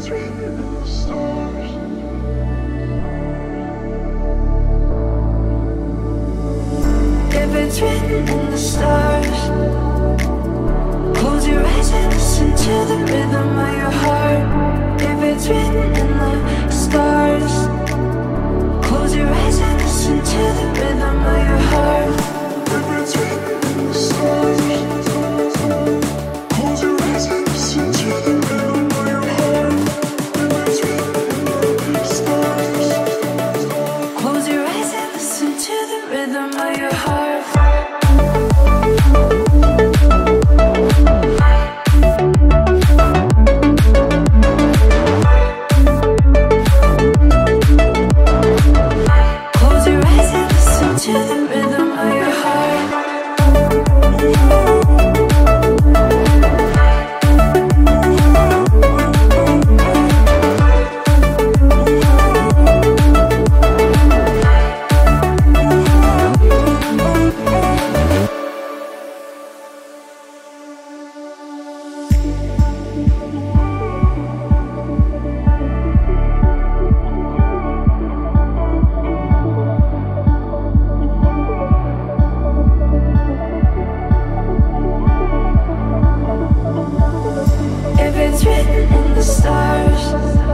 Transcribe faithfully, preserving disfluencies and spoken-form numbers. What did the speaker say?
it's written in the stars. Close your eyes and listen to the rhythm of your heart. If it's written in the stars, close your eyes and listen to the rhythm of your heart. If it's written in the stars, close your eyes and listen to the rhythm of your heart. If it's written in the stars, close your eyes and listen to the rhythm of your heart. If it's written in the stars,